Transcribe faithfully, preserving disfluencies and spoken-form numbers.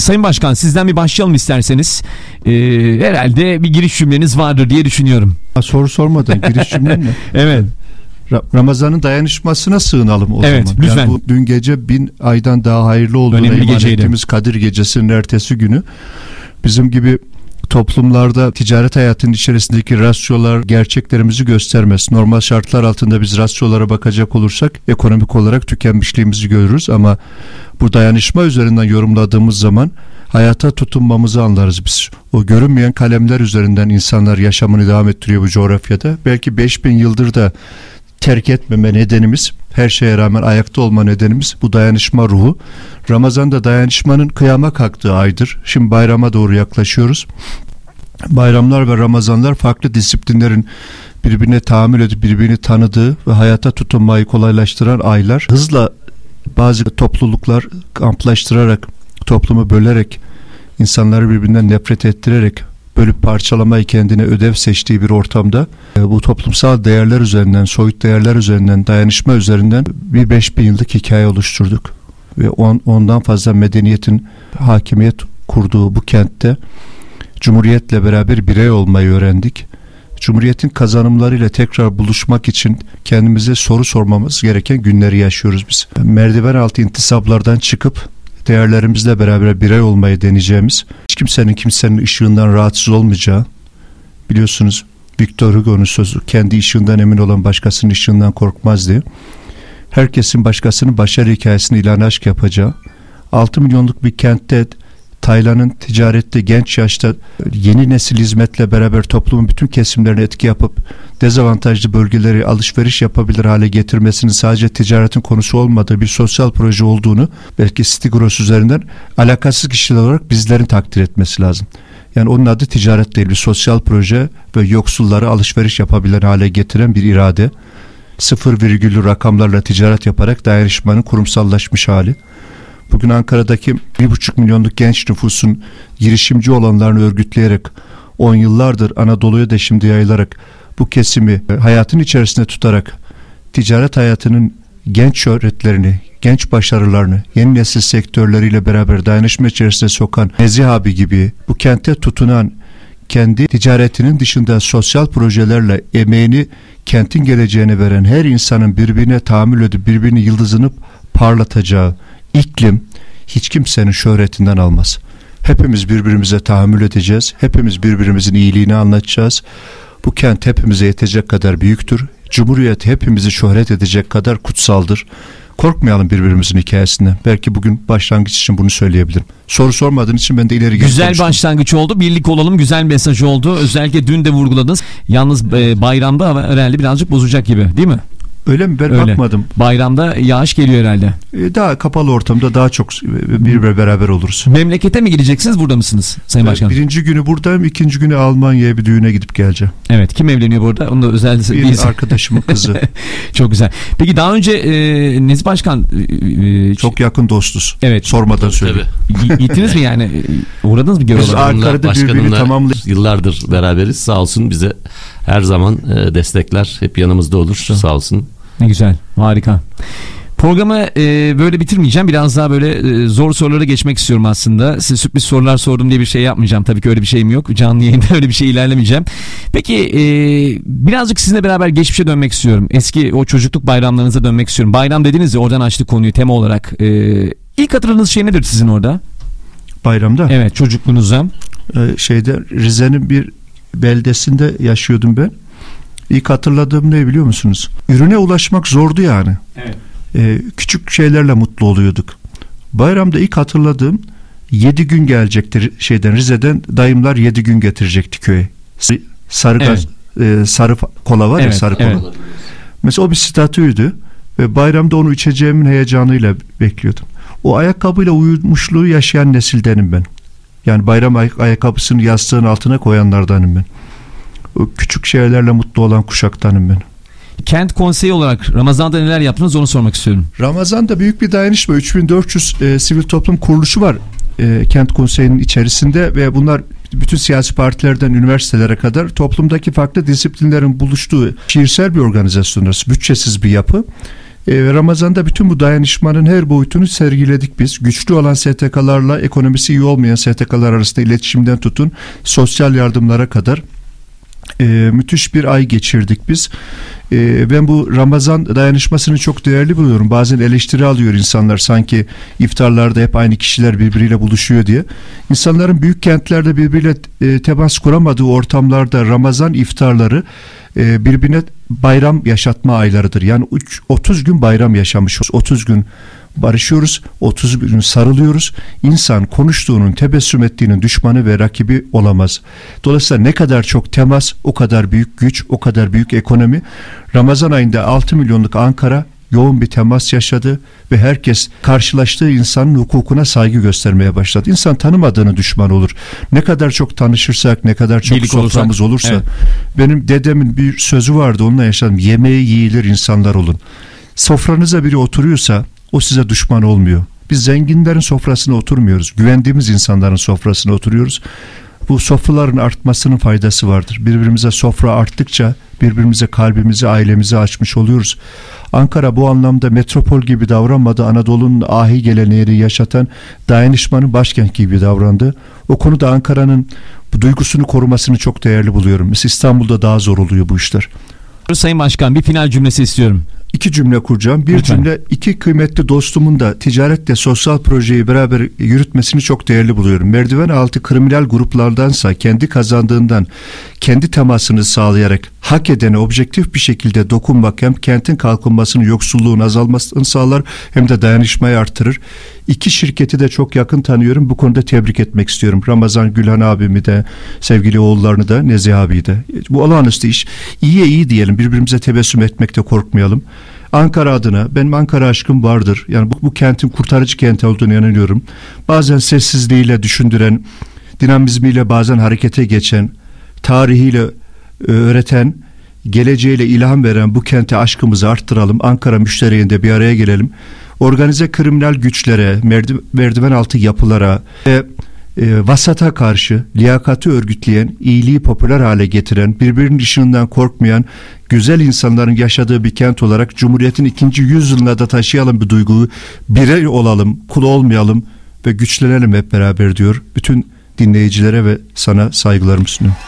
Sayın Başkan, sizden bir başlayalım isterseniz. Ee, herhalde bir giriş cümleniz vardır diye düşünüyorum. Soru sormadan giriş cümlen mi? Evet. Ramazan'ın dayanışmasına sığınalım o evet, zaman. Lütfen. Yani bu dün gece bin aydan daha hayırlı olduğuna önemli iman geceydi. ettiğimiz Kadir Gecesi'nin ertesi günü bizim gibi toplumlarda ticaret hayatının içerisindeki rasyolar gerçeklerimizi göstermez. Normal şartlar altında biz rasyolara bakacak olursak ekonomik olarak tükenmişliğimizi görürüz ama bu dayanışma üzerinden yorumladığımız zaman hayata tutunmamızı anlarız biz. O görünmeyen kalemler üzerinden insanlar yaşamını devam ettiriyor bu coğrafyada. Belki beş bin yıldır da terk etmeme nedenimiz, her şeye rağmen ayakta olma nedenimiz bu dayanışma ruhu. Ramazan'da dayanışmanın kıyama kalktığı aydır. Şimdi bayrama doğru yaklaşıyoruz. Bayramlar ve Ramazanlar farklı disiplinlerin birbirine tahammül edip birbirini tanıdığı ve hayata tutunmayı kolaylaştıran aylar. Hızla bazı topluluklar kamplaştırarak, toplumu bölerek, insanları birbirinden nefret ettirerek, bölüp parçalamayı kendine ödev seçtiği bir ortamda bu toplumsal değerler üzerinden, soyut değerler üzerinden, dayanışma üzerinden bir beş bin yıllık hikaye oluşturduk. Ve on, ondan fazla medeniyetin hakimiyet kurduğu bu kentte Cumhuriyetle beraber birey olmayı öğrendik. Cumhuriyetin kazanımlarıyla tekrar buluşmak için kendimize soru sormamız gereken günleri yaşıyoruz biz. Merdiven altı intisaplardan çıkıp değerlerimizle beraber birey olmayı deneyeceğimiz, hiç kimsenin kimsenin ışığından rahatsız olmayacağı, biliyorsunuz Victor Hugo'nun sözü, kendi ışığından emin olan başkasının ışığından korkmaz diye. Herkesin başkasının başarı hikayesini ilan aşk yapacağı, altı milyonluk bir kentte Taylan'ın ticarette genç yaşta yeni nesil hizmetle beraber toplumun bütün kesimlerine etki yapıp dezavantajlı bölgeleri alışveriş yapabilir hale getirmesinin sadece ticaretin konusu olmadığı bir sosyal proje olduğunu belki Stigros üzerinden alakasız kişiler olarak bizlerin takdir etmesi lazım. Yani onun adı ticaret değil, bir sosyal proje ve yoksulları alışveriş yapabilir hale getiren bir irade. Sıfır virgüllü rakamlarla ticaret yaparak dayanışmanın kurumsallaşmış hali. Bugün Ankara'daki bir buçuk milyonluk genç nüfusun girişimci olanlarını örgütleyerek on yıllardır Anadolu'ya da şimdi yayılarak bu kesimi hayatın içerisinde tutarak ticaret hayatının genç şöhretlerini, genç başarılarını yeni nesil sektörleriyle beraber dayanışma içerisine sokan Nezih abi gibi bu kente tutunan, kendi ticaretinin dışında sosyal projelerle emeğini kentin geleceğine veren her insanın birbirine tahammül edip birbirini yıldızını parlatacağı iklim hiç kimsenin şöhretinden almaz. Hepimiz birbirimize tahammül edeceğiz. Hepimiz birbirimizin iyiliğini anlatacağız. Bu kent hepimize yetecek kadar büyüktür. Cumhuriyet hepimizi şöhret edecek kadar kutsaldır. Korkmayalım birbirimizin hikayesinden. Belki bugün başlangıç için bunu söyleyebilirim. Soru sormadığın için ben de ileri geri Güzel konuştum. Başlangıç oldu. Birlik olalım. Güzel mesaj oldu. Özellikle dün de vurguladınız. Yalnız e, bayramda hava herhalde birazcık bozacak gibi, değil mi? Öyle mi? Ben Öyle. bakmadım. Bayramda yağış geliyor herhalde. Daha kapalı ortamda daha çok birbirine beraber oluruz. Memlekete mi gideceksiniz, burada mısınız Sayın Başkanım? Birinci günü buradayım, ikinci günü Almanya'ya bir düğüne gidip geleceğim. Evet, kim evleniyor burada? Onu da özel bir bir arkadaşımın kızı. Çok güzel. Peki daha önce e, Nezih Başkan e, çok yakın dostuz. Evet. Sormadan söyleyeyim. Gittiniz mi yani? Uğradınız mı görev Biz olarak? Ankara'da birbirini tamamlayıp yıllardır beraberiz. Sağ olsun bize her zaman e, destekler, hep yanımızda olur. Sağ, Sağ olsun. Ne güzel, harika. Programı e, böyle bitirmeyeceğim. Biraz daha böyle e, zor sorulara geçmek istiyorum aslında. Size sürpriz sorular sordum diye bir şey yapmayacağım. Tabii ki öyle bir şeyim yok. Canlı yayında öyle bir şey ilerlemeyeceğim. Peki e, birazcık sizinle beraber geçmişe dönmek istiyorum. Eski o çocukluk bayramlarınıza dönmek istiyorum. Bayram dediniz ya, oradan açtık konuyu tema olarak. E, ilk hatırladığınız şey nedir sizin orada? Bayramda? Evet, çocukluğunuzda. Ee, şeyde Rize'nin bir beldesinde yaşıyordum ben. İlk hatırladığım ne biliyor musunuz? Ürüne ulaşmak zordu yani. Evet. Ee, küçük şeylerle mutlu oluyorduk. Bayramda ilk hatırladığım yedi gün gelecektir şeyden, Rize'den dayımlar yedi gün getirecekti köye. Sarı Evet. gaz, e, sarı kola var Evet, ya, sarı kola. evet. Mesela o bir statüydü ve bayramda onu içeceğimin heyecanıyla bekliyordum. O ayakkabıyla uyumuşluğu yaşayan nesildenim ben. Yani bayram ay- ayakkabısını yastığın altına koyanlardanım ben. O küçük şeylerle mutlu olan kuşaktanım ben. Kent konseyi olarak Ramazan'da neler yaptınız, onu sormak istiyorum. Ramazan'da büyük bir dayanışma. üç bin dört yüz e, sivil toplum kuruluşu var e, kent konseyinin içerisinde ve bunlar bütün siyasi partilerden üniversitelere kadar toplumdaki farklı disiplinlerin buluştuğu şiirsel bir organizasyonlar. Bütçesiz bir yapı. E, Ramazan'da bütün bu dayanışmanın her boyutunu sergiledik biz. Güçlü olan S T K'larla ekonomisi iyi olmayan S T K'lar arasında iletişimden tutun sosyal yardımlara kadar e, müthiş bir ay geçirdik biz. E, ben bu Ramazan dayanışmasını çok değerli buluyorum. Bazen eleştiri alıyor insanlar, sanki iftarlarda hep aynı kişiler birbiriyle buluşuyor diye. İnsanların büyük kentlerde birbiriyle e, temas kuramadığı ortamlarda Ramazan iftarları e, birbirine bayram yaşatma aylarıdır. Yani otuz gün bayram yaşamışız. otuz gün barışıyoruz, otuz gün sarılıyoruz. İnsan konuştuğunun, tebessüm ettiğinin düşmanı ve rakibi olamaz. Dolayısıyla ne kadar çok temas, o kadar büyük güç, o kadar büyük ekonomi. Ramazan ayında altı milyonluk Ankara yoğun bir temas yaşadı ve herkes karşılaştığı insanın hukukuna saygı göstermeye başladı. İnsan tanımadığını düşman olur. Ne kadar çok tanışırsak, ne kadar çok Birlik soframız olursak, olursa. evet. Benim dedemin bir sözü vardı, onunla yaşadım. Yemeği yiyilir insanlar olun. Sofranıza biri oturuyorsa o size düşman olmuyor. Biz zenginlerin sofrasına oturmuyoruz. Güvendiğimiz insanların sofrasına oturuyoruz. Bu sofraların artmasının faydası vardır. Birbirimize sofra arttıkça birbirimize kalbimizi, ailemizi açmış oluyoruz. Ankara bu anlamda metropol gibi davranmadı. Anadolu'nun ahi geleneğini yaşatan dayanışmanın başkent gibi davrandı. O konuda Ankara'nın bu duygusunu korumasını çok değerli buluyorum. Mesela İstanbul'da daha zor oluyor bu işler. Sayın Başkan, bir final cümlesi istiyorum. İki cümle kuracağım. Bir Lütfen. cümle, iki kıymetli dostumun da ticaretle sosyal projeyi beraber yürütmesini çok değerli buluyorum. Merdiven altı kriminal gruplardansa kendi kazandığından kendi temasını sağlayarak hak edene objektif bir şekilde dokunmak hem kentin kalkınmasını, yoksulluğun azalmasını sağlar hem de dayanışmayı artırır. İki şirketi de çok yakın tanıyorum. Bu konuda tebrik etmek istiyorum. Ramazan Gülhan abimi de, sevgili oğullarını da, Nezih abiyi de. Bu olağanüstü iş. İyiye iyi diyelim. Birbirimize tebessüm etmekte korkmayalım. Ankara adına, benim Ankara aşkım vardır. Yani bu, bu kentin kurtarıcı kent olduğunu inanıyorum. Bazen sessizliğiyle düşündüren, dinamizmiyle bazen harekete geçen, tarihiyle öğreten, geleceğiyle ilham veren bu kente aşkımızı arttıralım. Ankara müşteriğinde bir araya gelelim. Organize kriminal güçlere, merdiven, merdiven altı yapılara ve e, vasata karşı liyakati örgütleyen, iyiliği popüler hale getiren, birbirinin ışığından korkmayan, güzel insanların yaşadığı bir kent olarak Cumhuriyet'in ikinci yüzyılına da taşıyalım bir duyguyu. Birey olalım, kul olmayalım ve güçlenelim hep beraber diyor. Bütün dinleyicilere ve sana saygılarımı sunuyorum.